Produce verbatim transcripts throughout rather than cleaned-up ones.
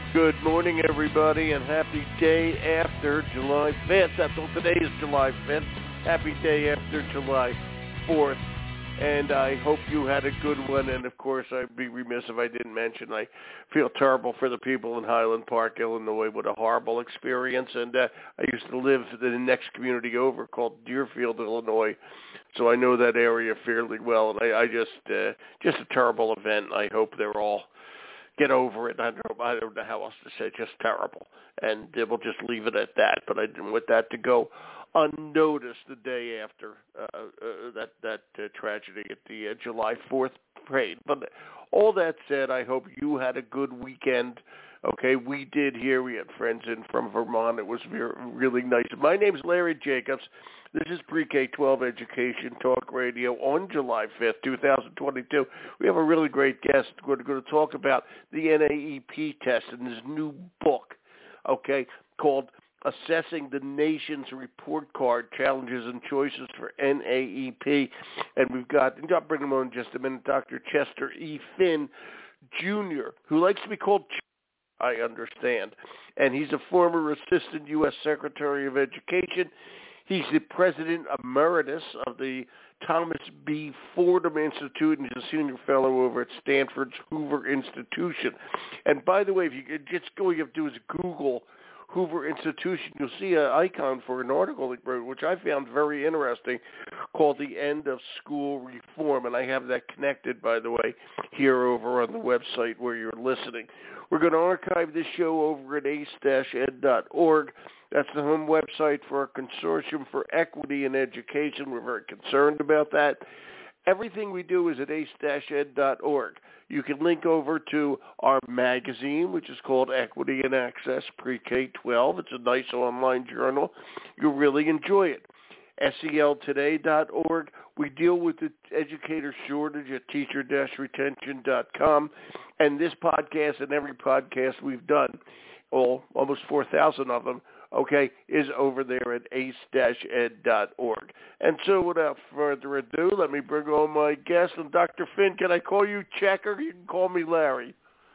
Good morning, everybody, and happy day after July fifth. That's all. Today is July fifth. Happy day after July fourth. And I hope you had a good one. And, of course, I'd be remiss if I didn't mention I feel terrible for the people in Highland Park, Illinois, with a horrible experience. And uh, I used to live in the next community over called Deerfield, Illinois. So I know that area fairly well. And I, I just, uh, just a terrible event. I hope they're all get over it. I don't know, I don't know how else to say it. Just terrible. And uh, we'll just leave it at that. But I didn't want that to go unnoticed the day after uh, uh, that that uh, tragedy at the uh, July fourth parade. But all that said, I hope you had a good weekend. Okay, we did here. We had friends in from Vermont. It was very, really nice. My name's Larry Jacobs. This is Pre-K twelve Education Talk Radio on July fifth, twenty twenty-two. We have a really great guest. We're going to talk about the N A E P test and this new book, okay, called Assessing the Nation's Report Card Challenges and Choices for N A E P. And we've got, and I'll bring him on in just a minute, Doctor Chester E. Finn, Junior, who likes to be called Ch- I understand. And he's a former Assistant U S Secretary of Education. He's the President Emeritus of the Thomas B. Fordham Institute, and he's a senior fellow over at Stanford's Hoover Institution. And by the way, if you could just go, all you have to do is Google Hoover Institution. You'll see an icon for an article he wrote, which I found very interesting, called The End of School Reform. And I have that connected, by the way, here over on the website where you're listening. We're going to archive this show over at ace dash ed dot org. That's the home website for our Consortium for Equity in Education. We're very concerned about that. Everything we do is at ace dash ed dot org. You can link over to our magazine, which is called Equity and Access Pre-K twelve. It's a nice online journal. You'll really enjoy it. S E L today dot org. We deal with the educator shortage at teacher dash retention dot com. And this podcast and every podcast we've done, all almost four thousand of them, okay, is over there at ace dash ed dot org. And so without further ado, let me bring on my guest. And Doctor Finn, can I call you Checker? You can call me Larry.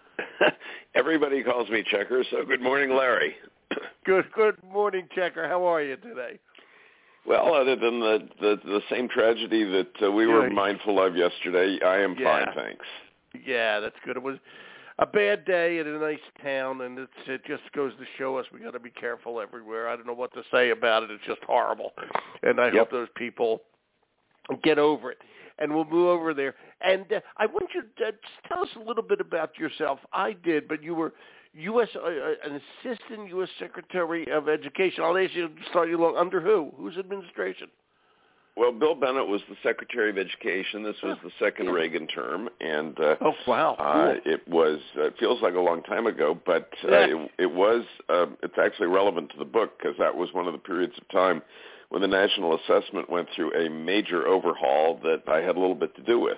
Everybody calls me Checker, so good morning, Larry. Good good morning, Checker. How are you today? Well, other than the, the, the same tragedy that uh, we were mindful of yesterday, I am yeah. fine, thanks. Yeah, that's good. It was a bad day in a nice town, and it's, it just goes to show us we got to be careful everywhere. I don't know what to say about it. It's just horrible, and I yep. hope those people get over it. And we'll move over there. And uh, I want you to uh, just tell us a little bit about yourself. I did, but you were U S uh, an assistant U S Secretary of Education. I'll ask you to start you along. Under who? Whose administration? Well, Bill Bennett was the Secretary of Education. This was the second Reagan term, and uh, oh wow, cool. uh, it was. Uh, it feels like a long time ago, but uh, yeah. it, it was. Uh, it's actually relevant to the book because that was one of the periods of time when the National Assessment went through a major overhaul that I had a little bit to do with.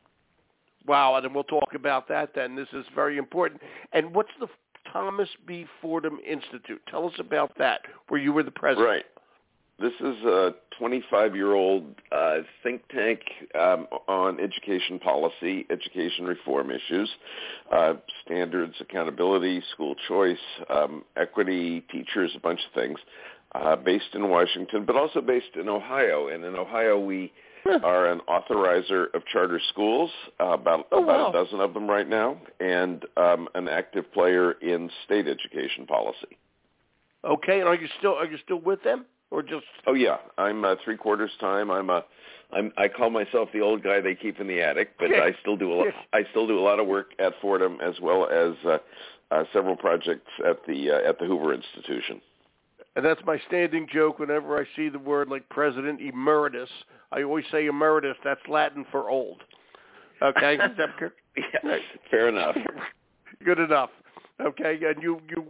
Wow, and then we'll talk about that then. This is very important. And what's the Thomas B. Fordham Institute? Tell us about that, where you were the president. Right. This is a twenty-five-year-old uh, think tank um, on education policy, education reform issues, uh, standards, accountability, school choice, um, equity, teachers, a bunch of things, uh, based in Washington, but also based in Ohio. And in Ohio, we are an authorizer of charter schools, uh, about, oh, about wow. a dozen of them right now, and um, an active player in state education policy. Okay, and are you still are you still with them? Or just oh yeah, I'm uh, three quarters time. I'm a, I'm I call myself the old guy they keep in the attic, but I still do a lot. I still do a lot of work at Fordham as well as uh, uh, several projects at the uh, at the Hoover Institution. And that's my standing joke whenever I see the word like President Emeritus. I always say emeritus. That's Latin for old. Okay, is that good? Yeah, fair enough. Good enough. Okay, and you you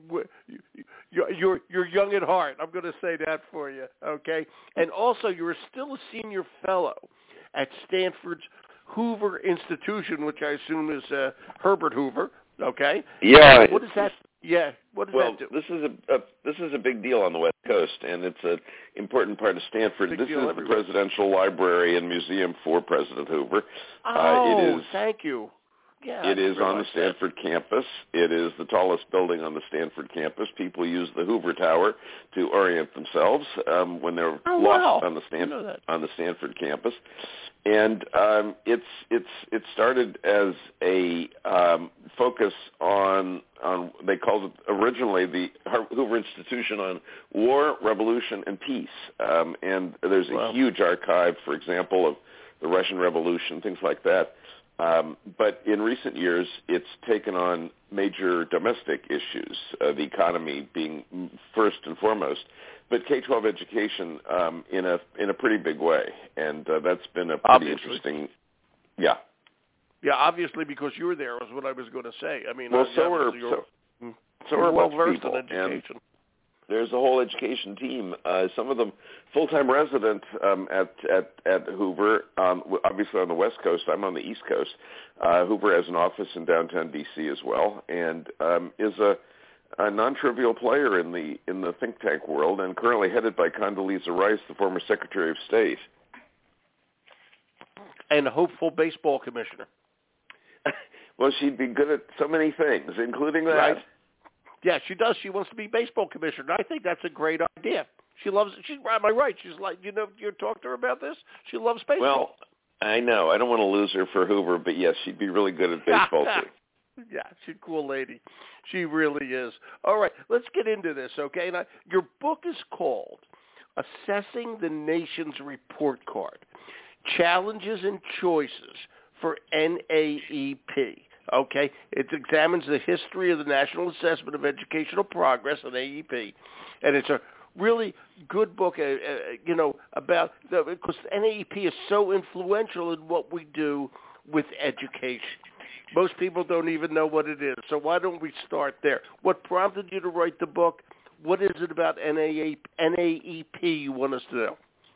you you're you're young at heart. I'm going to say that for you. Okay, and also you're still a senior fellow at Stanford's Hoover Institution, which I assume is uh, Herbert Hoover. Okay. Yeah. What is that? Yeah. What does well, that do? this is a, a this is a big deal on the West Coast, and it's an important part of Stanford. This is everywhere. the Presidential Library and Museum for President Hoover. Oh, uh, it is, thank you. Yeah, it is on the that. Stanford campus. It is the tallest building on the Stanford campus. People use the Hoover Tower to orient themselves um, when they're oh, lost wow. on the Stanford you know on the Stanford campus. And um, it's it's it started as a um, focus on on they called it originally the Hoover Institution on War, Revolution, and Peace. Um, and there's a wow. huge archive, for example, of the Russian Revolution, things like that. Um, but in recent years, it's taken on major domestic issues, uh, the economy being first and foremost, but K twelve education um, in a in a pretty big way, and uh, that's been a pretty obviously. interesting. Yeah. Yeah, obviously, because you were there was what I was going to say. I mean, well, uh, so are you're, so, so are well a bunch versed of people, in education. And there's a whole education team. Uh, some of them full-time resident um, at, at at Hoover. Um, obviously on the West Coast, I'm on the East Coast. Uh, Hoover has an office in downtown D C as well, and um, is a, a non-trivial player in the in the think tank world, and currently headed by Condoleezza Rice, the former Secretary of State, and a hopeful baseball commissioner. Well, she'd be good at so many things, including that. Right. Yeah, she does. She wants to be baseball commissioner. I think that's a great idea. She loves it. She's, am I right? She's like, you know, you talked to her about this? She loves baseball. Well, I know. I don't want to lose her for Hoover, but yes, she'd be really good at baseball, too. Yeah, she's a cool lady. She really is. All right, let's get into this, okay? Now, your book is called Assessing the Nation's Report Card, Challenges and Choices for N A E P. Okay, it examines the history of the National Assessment of Educational Progress, N A E P, and it's a really good book, uh, uh, you know, about the, because N A E P is so influential in what we do with education. Most people don't even know what it is, so why don't we start there? What prompted you to write the book? What is it about N A E P you want us to know?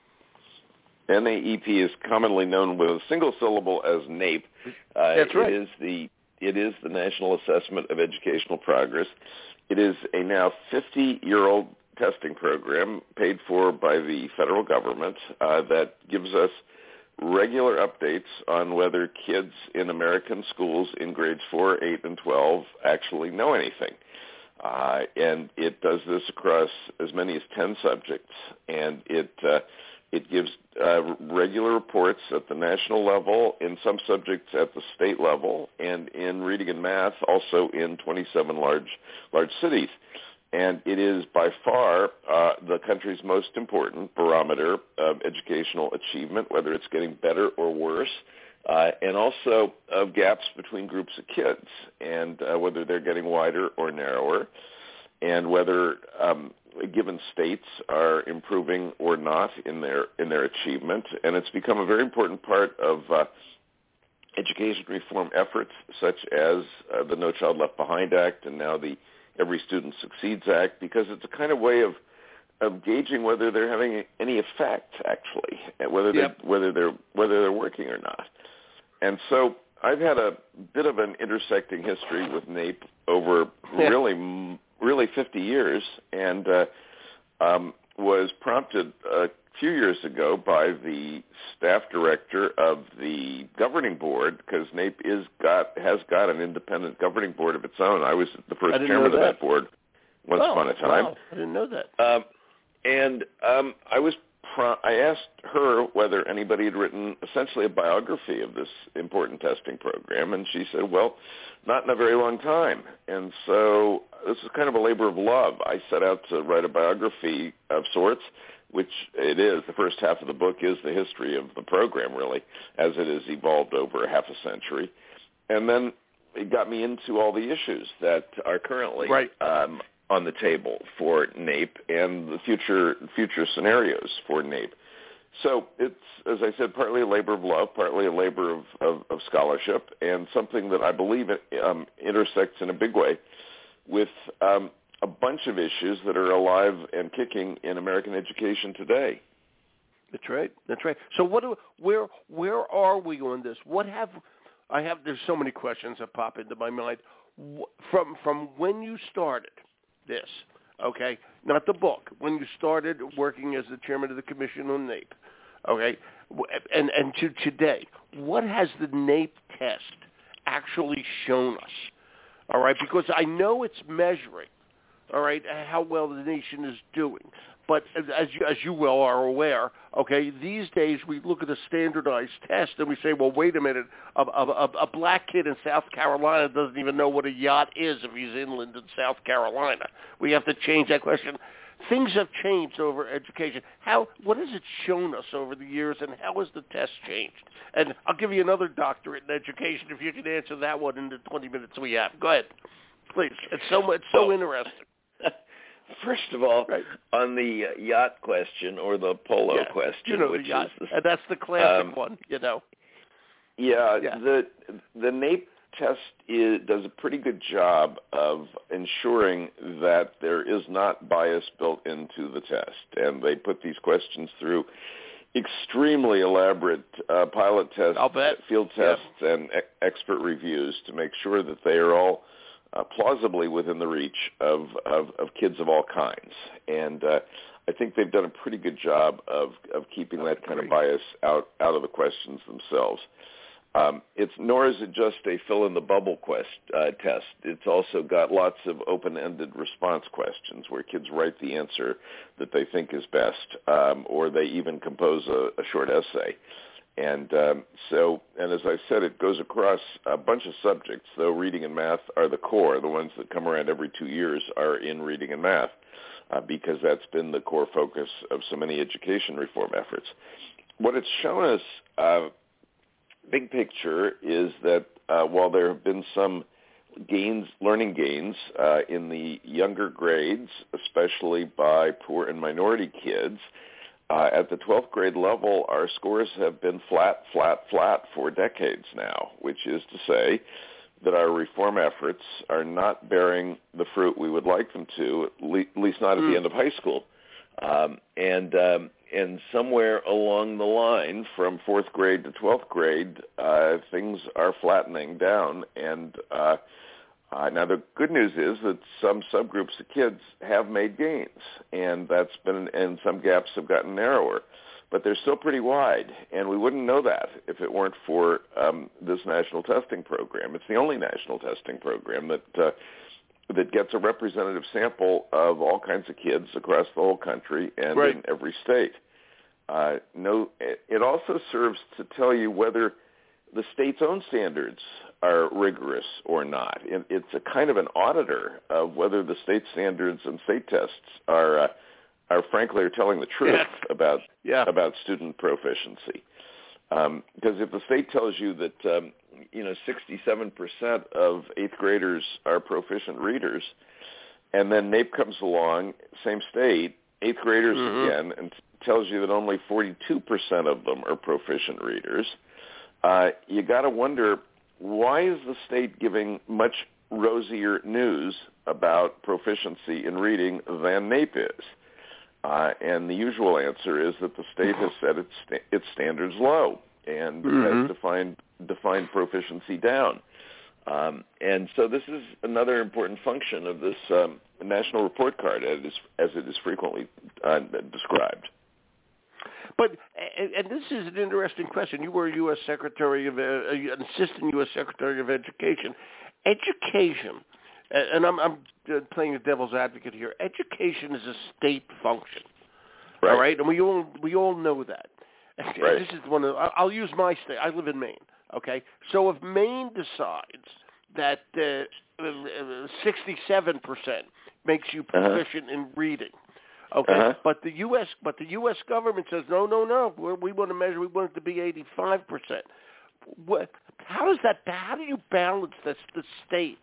N A E P is commonly known with a single syllable as NAEP. Uh, That's right. It is the It is the National Assessment of Educational Progress. It is a now fifty-year-old testing program paid for by the federal government uh, that gives us regular updates on whether kids in American schools in grades four, eight, and twelve actually know anything. Uh, and it does this across as many as ten subjects, and it uh, it gives uh, regular reports at the national level, in some subjects at the state level, and in reading and math also in twenty-seven large large cities. And it is by far uh, the country's most important barometer of educational achievement, whether it's getting better or worse, uh, and also of gaps between groups of kids, and uh, whether they're getting wider or narrower, and whether um, given states are improving or not in their in their achievement. And it's become a very important part of uh, education reform efforts, such as uh, the No Child Left Behind Act and now the Every Student Succeeds Act, because it's a kind of way of of gauging whether they're having any effect, actually, and whether Yep. they whether they're whether they're working or not. And so I've had a bit of an intersecting history with NAEP over Yeah. really really fifty years, and uh, um, was prompted a few years ago by the staff director of the governing board, because NAEP is got has got an independent governing board of its own. I was the first chairman that. of that board once oh, upon a time. Wow. I didn't know that. Um, and um, I was pro- I asked her whether anybody had written essentially a biography of this important testing program, and she said, well, not in a very long time. And so this is kind of a labor of love. I set out to write a biography of sorts, which it is. The first half of the book is the history of the program, really, as it has evolved over a half a century. And then it got me into all the issues that are currently right. um, on the table for NAEP and the future future scenarios for NAEP. So it's, as I said, partly a labor of love, partly a labor of, of, of scholarship, and something that I believe um, intersects in a big way with um, a bunch of issues that are alive and kicking in American education today. That's right. That's right. So what? Do, where where are we on this? What have I have? There's so many questions that pop into my mind from from when you started this. Okay, not the book. When you started working as the chairman of the commission on NAEP. Okay, and and to today, what has the NAEP test actually shown us, all right? Because I know it's measuring, all right, how well the nation is doing. But as you, as you well are aware, okay, these days we look at a standardized test and we say, well, wait a minute, a, a, a black kid in South Carolina doesn't even know what a yacht is if he's inland in South Carolina. We have to change that question. Things have changed over education. How? What has it shown us over the years, and how has the test changed? And I'll give you another doctorate in education if you can answer that one in the twenty minutes we have. Go ahead, please. It's so it's so well, interesting. First of all, right. on the uh, yacht question or the polo yeah, question, you know, which the yacht, is the, and that's the classic um, one, you know. Yeah, yeah, the the NAEP test is, does a pretty good job of ensuring that there is not bias built into the test, and they put these questions through extremely elaborate uh, pilot tests, field tests, yeah. and e- expert reviews to make sure that they are all uh, plausibly within the reach of, of, of kids of all kinds. And uh, I think they've done a pretty good job of, of keeping that kind of bias out, out of the questions themselves. Um, it's nor is it just a fill-in-the-bubble quest, uh, test. It's also got lots of open-ended response questions where kids write the answer that they think is best, um, or they even compose a, a short essay. And um, so, and as I said, it goes across a bunch of subjects, though reading and math are the core. The ones that come around every two years are in reading and math, uh, because that's been the core focus of so many education reform efforts. What it's shown us, uh, big picture, is that uh, while there have been some gains, learning gains uh, in the younger grades, especially by poor and minority kids, uh, at the twelfth grade level, our scores have been flat, flat, flat for decades now, which is to say that our reform efforts are not bearing the fruit we would like them to, at least not at mm. the end of high school. Um, and um, and somewhere along the line, from fourth grade to twelfth grade, uh, things are flattening down. And uh, uh, now the good news is that some subgroups of kids have made gains, and that's been, and some gaps have gotten narrower. But they're still pretty wide, and we wouldn't know that if it weren't for um, this national testing program. It's the only national testing program that uh, that gets a representative sample of all kinds of kids across the whole country and right. in every state. Uh, no, it also serves to tell you whether the state's own standards are rigorous or not. It, it's a kind of an auditor of whether the state standards and state tests are, uh, are frankly, are telling the truth yeah. about yeah. about student proficiency. Um, because if the state tells you that um, you know sixty-seven percent of eighth graders are proficient readers, and then NAEP comes along, same state, eighth graders mm-hmm. again, and tells you that only forty-two percent of them are proficient readers, uh, you got to wonder, why is the state giving much rosier news about proficiency in reading than NAEP is? Uh, and the usual answer is that the state has set its, its standards low and mm-hmm. has defined defined proficiency down. Um, and so this is another important function of this um, national report card, as it is, as it is frequently uh, described. But, and this is an interesting question. You were a U S Secretary of, uh, an Assistant U S Secretary of Education. Education, and I'm, I'm playing the devil's advocate here, education is a state function, right. all right? And we all, we all know that. Right. This is one of, I'll use my state. I live in Maine, okay? So if Maine decides that uh, sixty-seven percent makes you proficient uh-huh. in reading, okay, uh-huh. but the U S but the U S government says no, no, no. We're, we want to measure. We want it to be eighty-five percent. What? How does that? How do you balance this? The state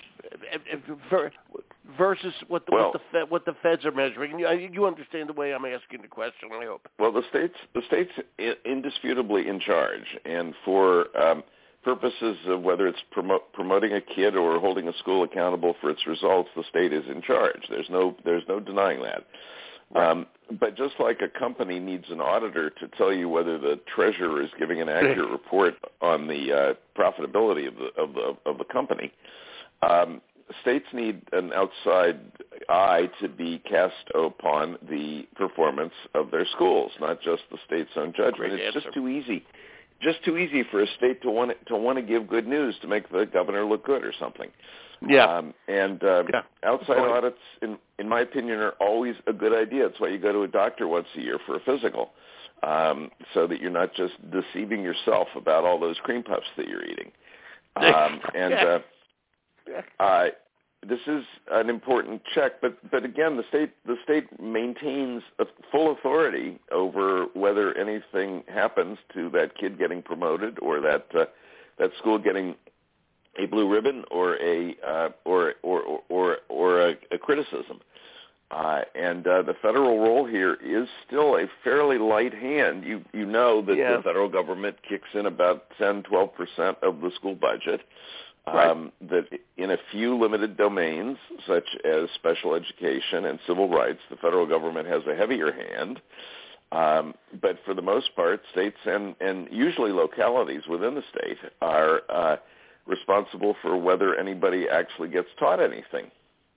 versus what the well, what the, Fed, what the feds are measuring. And you, you understand the way I'm asking the question, I hope. Well, the state's the state's indisputably in charge, and for um, purposes of whether it's promo- promoting a kid or holding a school accountable for its results, the state is in charge. There's no there's no denying that. Right. Um, but just like a company needs an auditor to tell you whether the treasurer is giving an accurate report on the uh, profitability of the of the of the company, um, states need an outside eye to be cast upon the performance of their schools, not just the state's own judgment. Great it's answer. just too easy. just too easy for a state to want to want to give good news to make the governor look good or something. Yeah. Um, and uh, yeah. outside audits, in in my opinion, are always a good idea. That's why you go to a doctor once a year for a physical, um, so that you're not just deceiving yourself about all those cream puffs that you're eating. Um, and uh, uh, this is an important check, but but again, the state the state maintains a full authority over whether anything happens to that kid getting promoted or that uh, that school getting a blue ribbon or a uh, or, or or or or a, a criticism. Uh, and uh, the federal role here is still a fairly light hand. You you know that yeah. the federal government kicks in about ten, twelve percent of the school budget. Right. Um, that in a few limited domains, such as special education and civil rights, the federal government has a heavier hand. Um, but for the most part, states and, and usually localities within the state are uh, responsible for whether anybody actually gets taught anything.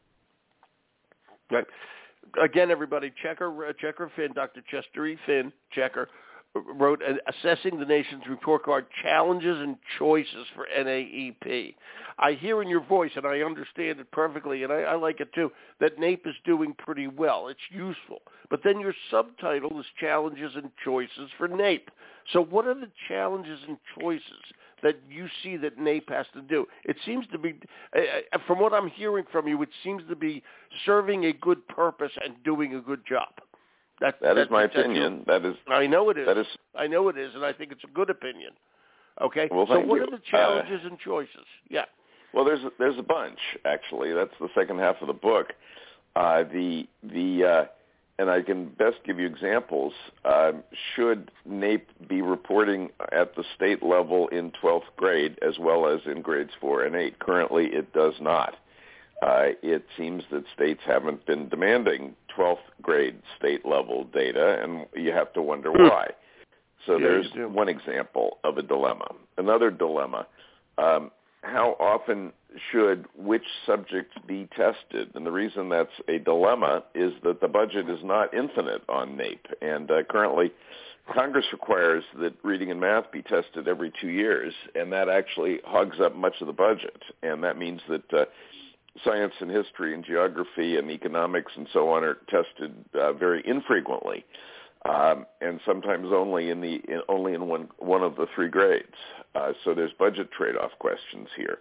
Right. Again, everybody, Checker, Checker Finn, Doctor Chester E. Finn, Checker, wrote uh, Assessing the Nation's Report Card, Challenges and Choices for N A E P. I hear in your voice, and I understand it perfectly, and I, I like it too, that NAEP is doing pretty well. It's useful. But then your subtitle is Challenges and Choices for NAEP. So what are the challenges and choices that you see that NAEP has to do? It seems to be, uh, from what I'm hearing from you, it seems to be serving a good purpose and doing a good job. That, that that is my that's opinion. Your, that is. I know it is. That is. I know it is, and I think it's a good opinion. Okay. Well, so what you. are the challenges uh, and choices? Yeah. Well, there's a, there's a bunch actually. That's the second half of the book. Uh, the the uh, and I can best give you examples. Uh, should NAEP be reporting at the state level in twelfth grade as well as in grades four and eight? Currently, it does not. Uh, it seems that states haven't been demanding twelfth grade state level data, and you have to wonder why. So yeah, there's one example of a dilemma. Another dilemma, um, how often should which subjects be tested? And the reason that's a dilemma is that the budget is not infinite on NAEP, and uh, currently Congress requires that reading and math be tested every two years, and that actually hogs up much of the budget, and that means that uh, science and history and geography and economics and so on are tested uh, very infrequently, um, and sometimes only in the in, only in one one of the three grades. Uh, so there's budget trade-off questions here.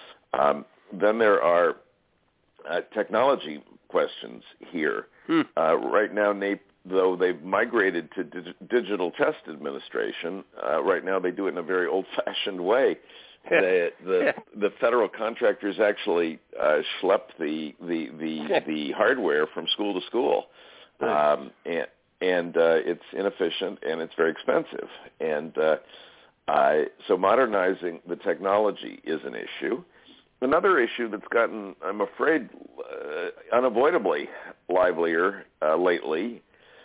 Um, then there are uh, technology questions here. Hmm. Uh, right now, NAEP, though they've migrated to dig- digital test administration, uh, right now they do it in a very old-fashioned way. the the the federal contractors actually uh, schlep the the the the hardware from school to school, um, and and uh, it's inefficient and it's very expensive. And uh, uh, so modernizing the technology is an issue. Another issue that's gotten, I'm afraid, uh, unavoidably livelier uh, lately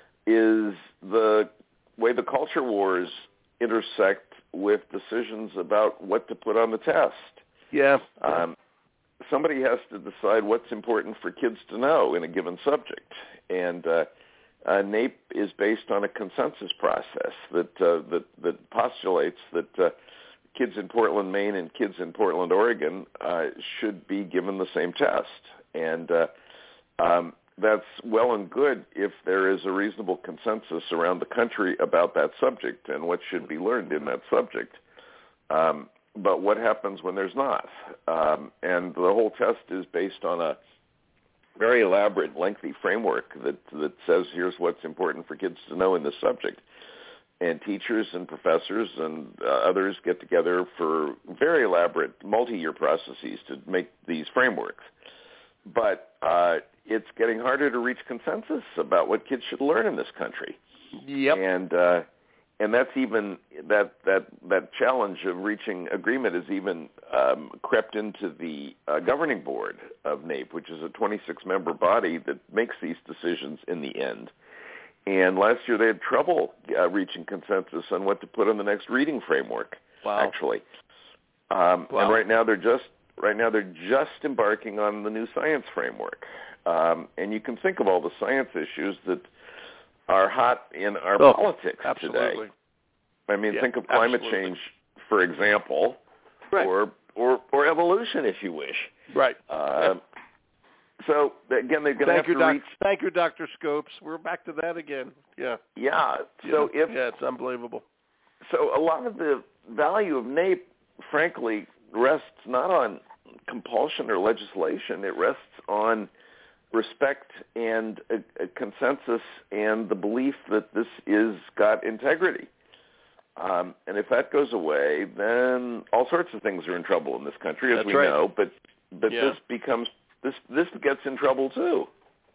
is the way the culture wars intersect with decisions about what to put on the test. Yeah. Um, somebody has to decide what's important for kids to know in a given subject. And uh, uh, NAEP is based on a consensus process that uh, that, that postulates that uh, kids in Portland, Maine and kids in Portland, Oregon uh, should be given the same test. And uh, um, that's well and good if there is a reasonable consensus around the country about that subject and what should be learned in that subject. Um, but what happens when there's not? Um, and the whole test is based on a very elaborate, lengthy framework that, that says here's what's important for kids to know in this subject. And teachers and professors and uh, others get together for very elaborate multi-year processes to make these frameworks. But uh, it's getting harder to reach consensus about what kids should learn in this country. Yep. And uh, and that's even that that that challenge of reaching agreement is even um, crept into the uh, governing board of NAEP, which is a twenty-six member body that makes these decisions in the end. And last year they had trouble uh, reaching consensus on what to put on the next reading framework. Wow. Actually, um, wow. and right now they're just right now they're just embarking on the new science framework. Um, and you can think of all the science issues that are hot in our oh, politics absolutely. today. I mean, yeah, think of climate absolutely. change, for example, right. or, or or evolution, if you wish. Right. Uh, yeah. So, again, they're going to have you, to doc- reach... Thank you, Doctor Scopes. We're back to that again. Yeah. Yeah. So yeah. if Yeah, it's unbelievable. So a lot of the value of NAEP, frankly, rests not on compulsion or legislation. It rests on respect and a, a consensus and the belief that this is got integrity. Um, and if that goes away, then all sorts of things are in trouble in this country, as That's we right. know. But but Yeah. this becomes this this gets in trouble too.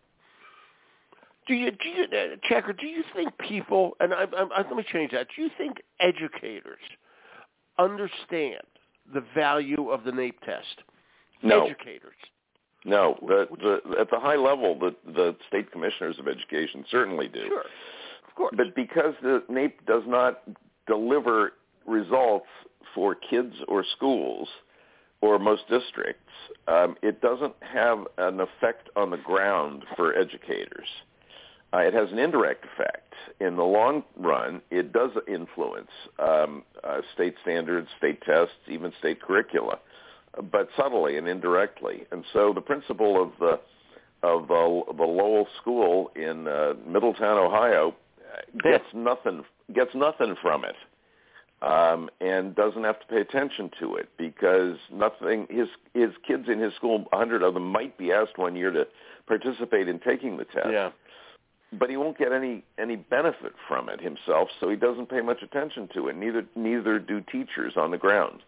Do you, do you, uh, Checker? Do you think people? And I, I, I, let me change that. Do you think educators understand the value of the NAEP test? No. Educators. No, the, the, at the high level, the, the state commissioners of education certainly do. Sure, of course. But because the NAEP does not deliver results for kids or schools or most districts, um, it doesn't have an effect on the ground for educators. Uh, it has an indirect effect. In the long run, it does influence um, uh, state standards, state tests, even state curricula, but subtly and indirectly. And so the principal of the of the, the Lowell School in uh, Middletown, Ohio, gets nothing gets nothing from it, um, and doesn't have to pay attention to it because nothing. His his kids in his school, a hundred of them, might be asked one year to participate in taking the test. Yeah. But he won't get any, any benefit from it himself, so he doesn't pay much attention to it. Neither neither do teachers on the ground.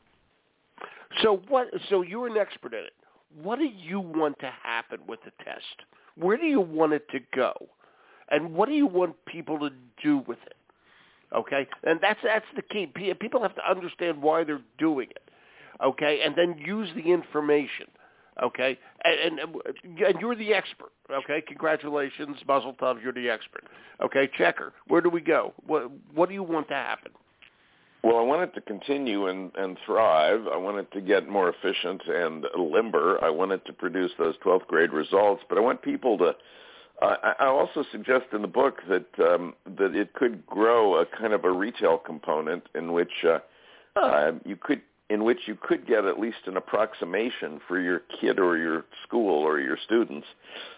So what? So you're an expert in it. What do you want to happen with the test? Where do you want it to go? And what do you want people to do with it? Okay? And that's that's the key. People have to understand why they're doing it. Okay? And then use the information. Okay? And, and, and you're the expert. Okay? Congratulations, Muzzle Tov, you're the expert. Okay? Checker, where do we go? What, what do you want to happen? Well, I want it to continue and, and thrive. I want it to get more efficient and limber. I want it to produce those twelfth grade results. But I want people to uh, – I also suggest in the book that um, that it could grow a kind of a retail component in which uh, uh, you could – in which you could get at least an approximation for your kid or your school or your students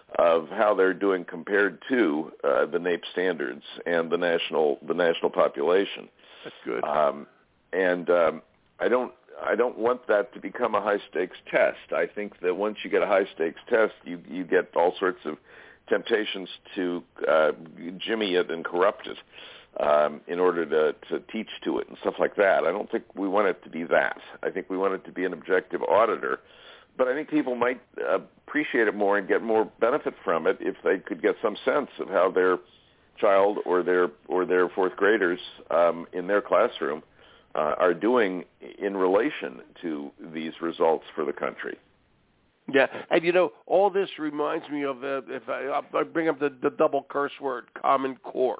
of how they're doing compared to uh, the NAEP standards and the national the national population. That's good. Um, and um, I don't I don't want that to become a high stakes test. I think that once you get a high stakes test, you you get all sorts of temptations to uh, jimmy it and corrupt it. Um, in order to, to teach to it and stuff like that. I don't think we want it to be that. I think we want it to be an objective auditor. But I think people might uh, appreciate it more and get more benefit from it if they could get some sense of how their child or their or their fourth graders um, in their classroom uh, are doing in relation to these results for the country. Yeah, and you know, all this reminds me of, uh, if I, I bring up the, the double curse word, Common Core.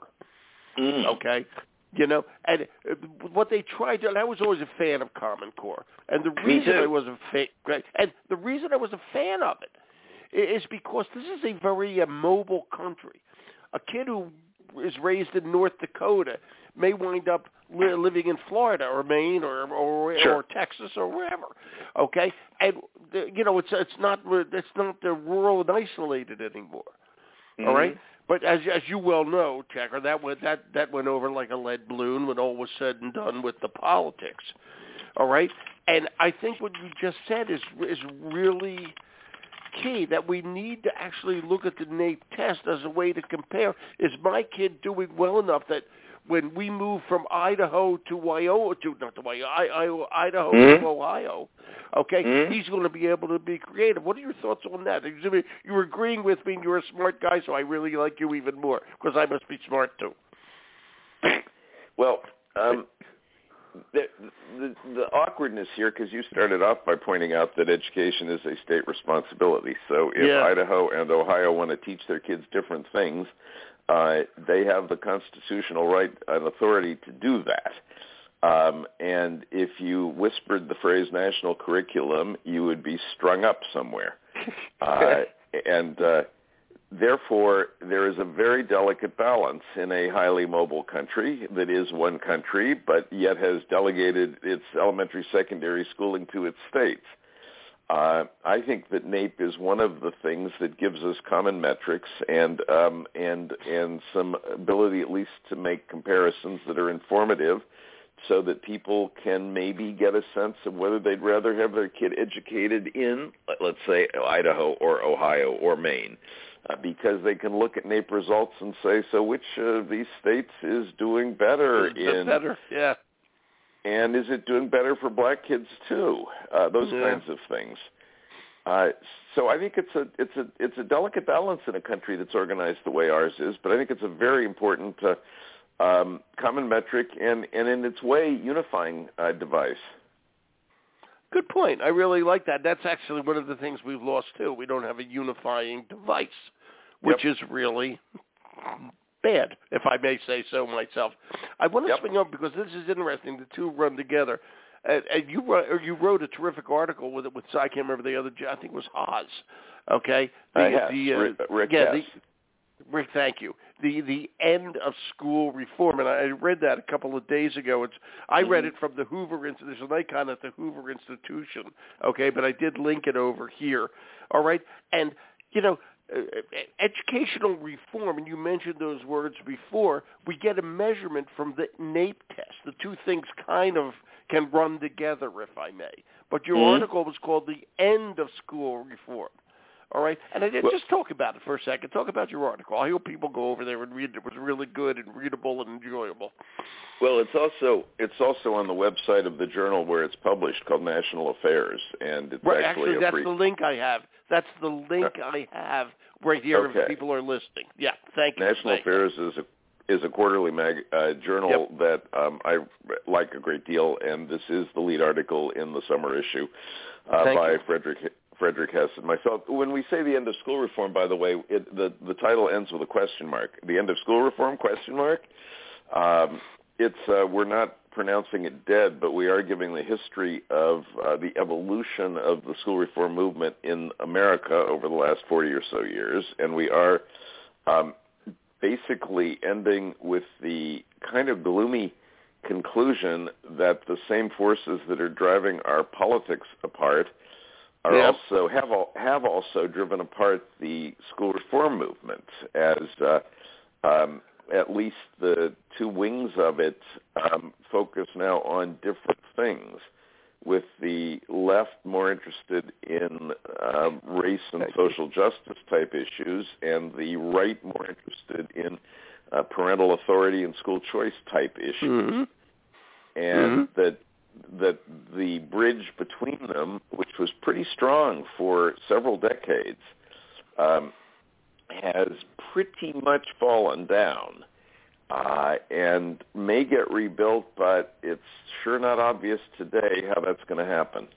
Mm. Okay, you know, and what they tried to, and I was always a fan of Common Core, and the Me reason too. I was a fan, and the reason I was a fan of it is because this is a very uh, mobile country. A kid who is raised in North Dakota may wind up li- living in Florida or Maine or or, Sure. or Texas or wherever. Okay, and the, you know, it's it's not it's not the rural and isolated anymore. Mm-hmm. All right. But as as you well know, Checker, that went that, that went over like a lead balloon when all was said and done with the politics. All right, and I think what you just said is is really key. That we need to actually look at the NAEP test as a way to compare. Is my kid doing well enough that when we move from Idaho to Wyoming, to not to Wyoming, I, I, Idaho Mm-hmm. to Ohio, okay, Mm-hmm. he's going to be able to be creative. What are your thoughts on that? You were agreeing with me, and you're a smart guy, so I really like you even more, because I must be smart too. Well, um, the, the, the awkwardness here, because you started off by pointing out that education is a state responsibility. So if Yeah. Idaho and Ohio want to teach their kids different things, uh, they have the constitutional right and authority to do that. Um, and if you whispered the phrase national curriculum, you would be strung up somewhere. Uh, and uh, therefore, there is a very delicate balance in a highly mobile country that is one country, but yet has delegated its elementary, secondary schooling to its states. Uh, I think that NAEP is one of the things that gives us common metrics and um, and and some ability at least to make comparisons that are informative, so that people can maybe get a sense of whether they'd rather have their kid educated in, let's say, Idaho or Ohio or Maine, uh, because they can look at NAEP results and say, so which of these states is doing better in? Better, yeah. And is it doing better for black kids too? Uh, those yeah. kinds of things. Uh, so I think it's a it's a it's a delicate balance in a country that's organized the way ours is. But I think it's a very important uh, um, common metric and, and in its way unifying uh, device. Good point. I really like that. That's actually one of the things we've lost too. We don't have a unifying device, which yep. is really bad, if I may say so myself. I want to yep. swing over because this is interesting. The two run together. And, and you wrote, or you wrote a terrific article with it. With I can't remember the other. I think it was Haas. Okay. The, uh, yes. the, uh, Rick, Rick yeah. Hess. The, Rick, thank you. The the end of school reform, and I read that a couple of days ago. It's I read it from the Hoover Institute. There's an icon at the Hoover Institution. Okay, but I did link it over here. All right, and you know. Uh, educational reform, and you mentioned those words before, we get a measurement from the NAEP test. The two things kind of can run together, if I may. But your mm-hmm. article was called The End of School Reform. All right? And I did well, just talk about it for a second. Talk about your article. I hope people go over there and read it. It was really good and readable and enjoyable. Well, it's also it's also on the website of the journal where it's published, called National Affairs, and it's right, actually, actually a that's free... the link I have. That's the link uh, I have right here okay. if people are listening. Yeah, thank you. National thank Affairs you. is a is a quarterly mag, uh, journal yep. that um, I like a great deal, and this is the lead article in the summer issue uh, by you. Frederick Frederick Hess and myself. When we say the end of school reform, by the way, it, the the title ends with a question mark. The end of school reform question mark. Um, it's uh, we're not pronouncing it dead, but we are giving the history of uh, the evolution of the school reform movement in America over the last forty or so years, and we are um, basically ending with the kind of gloomy conclusion that the same forces that are driving our politics apart are yep. also have have also driven apart the school reform movement, as uh, um, at least the two wings of it um, focus now on different things, with the left more interested in um, race and social justice type issues, and the right more interested in uh, parental authority and school choice type issues. Mm-hmm. And mm-hmm. that that the bridge between them, which was pretty strong for several decades, um, has pretty much fallen down uh, and may get rebuilt, but it's sure not obvious today how that's going to happen.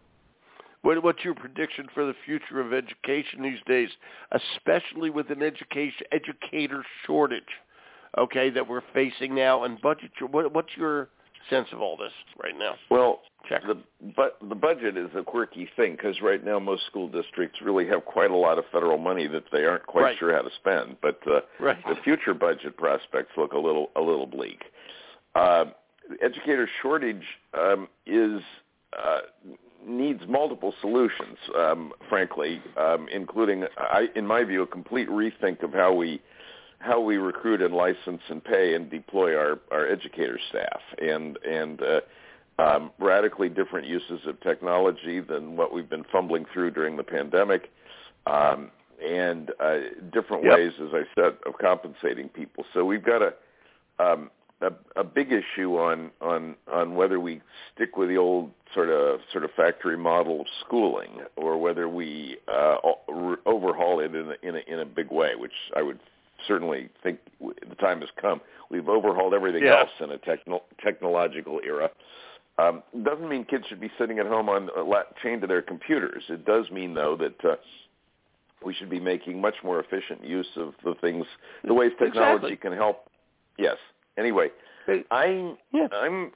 What, what's your prediction for the future of education these days, especially with an education educator shortage, okay, that we're facing now, and budget? What, what's your sense of all this right now? Well, Check. the but the budget is a quirky thing, because right now most school districts really have quite a lot of federal money that they aren't quite right. sure how to spend. But uh, right. the future budget prospects look a little a little bleak. Uh, educator shortage um, is uh, needs multiple solutions, um, frankly, um, including, I, in my view, a complete rethink of how we how we recruit and license and pay and deploy our, our educator staff, and and uh, um, radically different uses of technology than what we've been fumbling through during the pandemic, um, and uh, different yep. ways, as I said, of compensating people. So we've got a um, a, a big issue on, on on whether we stick with the old sort of sort of factory model of schooling, or whether we uh, overhaul it in a, in a, in a big way, which I would certainly think the time has come. We've overhauled everything yeah. else in a techno- technological era. Um, doesn't mean kids should be sitting at home on uh, chained to their computers. It does mean, though, that uh, we should be making much more efficient use of the things, the ways technology exactly. can help. Yes. Anyway, I, yeah. I'm.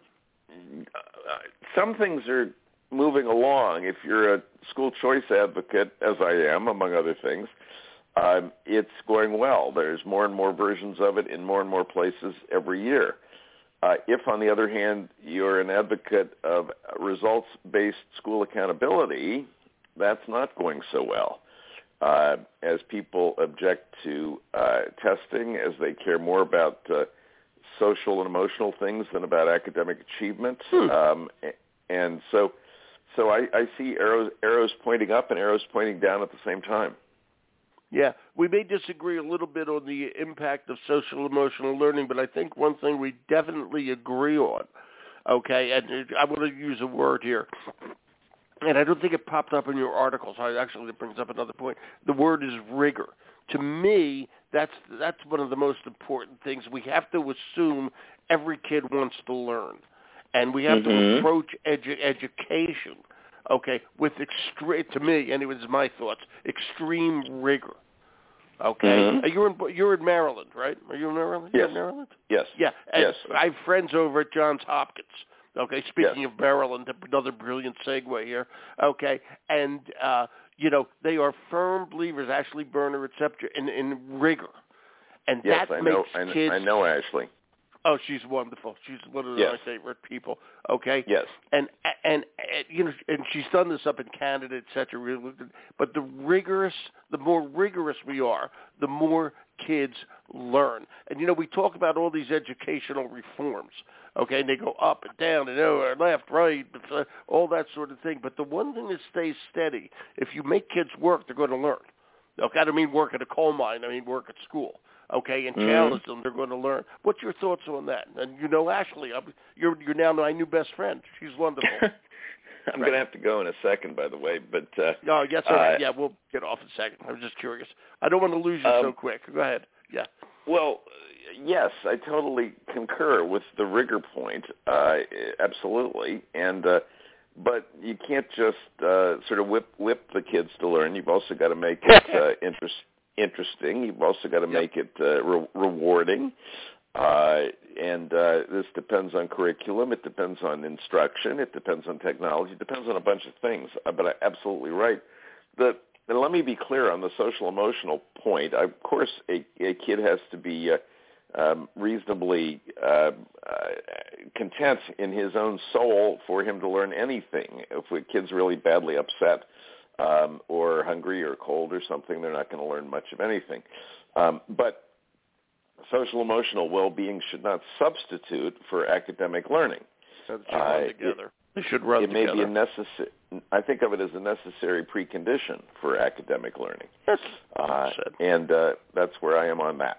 Uh, some things are moving along. If you're a school choice advocate, as I am, among other things, um, it's going well. There's more and more versions of it in more and more places every year. Uh, if, on the other hand, you're an advocate of results-based school accountability, that's not going so well. Uh, as people object to uh, testing, as they care more about uh, social and emotional things than about academic achievement. Hmm. Um, and so so I, I see arrows, arrows pointing up and arrows pointing down at the same time. Yeah, we may disagree a little bit on the impact of social emotional learning, but I think one thing we definitely agree on, okay, and I want to use a word here, and I don't think it popped up in your article, so actually it brings up another point. The word is rigor. To me, that's that's one of the most important things. We have to assume every kid wants to learn, and we have mm-hmm. to approach edu- education, okay, with extreme, to me, and it was my thoughts, extreme rigor. Okay, Mm-hmm. uh, you're in you're in Maryland, right? Are you in Maryland? Yes. You're in Maryland? Yes. Yeah. And yes. I have friends over at Johns Hopkins. Okay, speaking yes. of Maryland, another brilliant segue here. Okay, and uh, you know they are firm believers, Ashley Berner, et cetera, in, in rigor, and Yes, that I makes know. I know, kids. I know Ashley. Oh, she's wonderful. She's one of Yes. my favorite people. Okay. Yes. And, and and you know, and she's done this up in Canada, et cetera. But the rigorous, the more rigorous we are, the more kids learn. And you know, we talk about all these educational reforms. Okay, and they go up and down and over, left, right, all that sort of thing. But the one thing that stays steady, if you make kids work, they're going to learn. Okay, I don't mean work at a coal mine. I mean work at school. Okay, and challenge mm-hmm. them. They're going to learn. What's your thoughts on that? And you know Ashley. I'm, you're you're now my new best friend. She's wonderful. I'm right. going to have to go in a second, by the way. But uh, oh, yes, all right. Uh, yeah, we'll get off in a second. I was just curious. I don't want to lose you um, so quick. Go ahead. Yeah. Well, yes, I totally concur with the rigor point. Uh, absolutely, and uh, but you can't just uh, sort of whip whip the kids to learn. You've also got to make it uh, interesting. Interesting. You've also got to yep. make it uh, re- rewarding, uh, and uh, this depends on curriculum. It depends on instruction. It depends on technology. It depends on a bunch of things. Uh, but I'm absolutely right. The and let me be clear on the social emotional point. I, of course, a, a kid has to be uh, um, reasonably uh, uh, content in his own soul for him to learn anything. If a kid's really badly upset, Um, or hungry or cold or something, they're not going to learn much of anything. Um, but social emotional well-being should not substitute for academic learning. So they should run uh, together. It, they should run it together. may be a necessary. I think of it as a necessary precondition for academic learning. That's uh, said. and uh, that's where I am on that.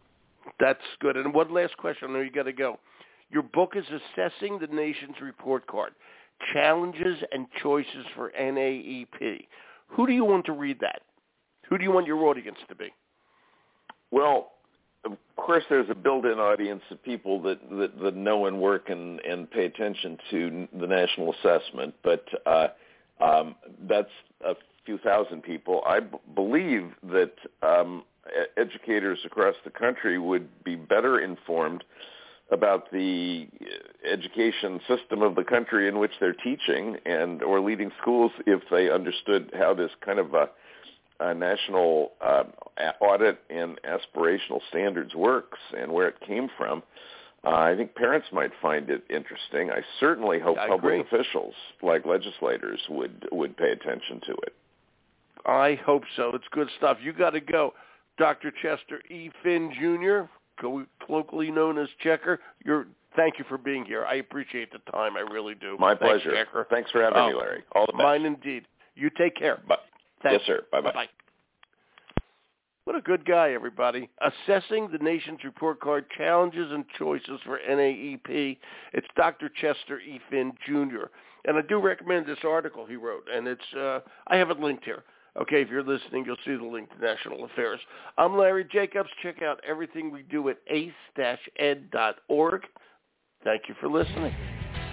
That's good. And one last question. I know you got to go. Your book is Assessing the Nation's Report Card: Challenges and Choices for N A E P. Who do you want to read that? Who do you want your audience to be? Well, of course, there's a built-in audience of people that, that, that know and work and, and pay attention to the national assessment, but uh, um, that's a few thousand people. I b- believe that um, educators across the country would be better informed about the education system of the country in which they're teaching and or leading schools if they understood how this kind of a, a national uh, audit and aspirational standards works and where it came from. Uh, I think parents might find it interesting. I certainly hope I public agree. officials, like legislators, would would pay attention to it. I hope so. It's good stuff. You got to go. Doctor Chester E. Finn, Junior, colloquially known as Checker, you're, thank you for being here. I appreciate the time. I really do. My Thanks, pleasure. Checker. Thanks for having oh, me, Larry. All the best. Mine indeed. You take care. Bye. Yes, sir. Bye-bye. Bye-bye. What a good guy, everybody. Assessing the Nation's Report Card: Challenges and Choices for N A E P. It's Doctor Chester E. Finn, Junior And I do recommend this article he wrote, and it's uh, I have it linked here. Okay, if you're listening, you'll see the link to National Affairs. I'm Larry Jacobs. Check out everything we do at ace dash ed dot org. Thank you for listening.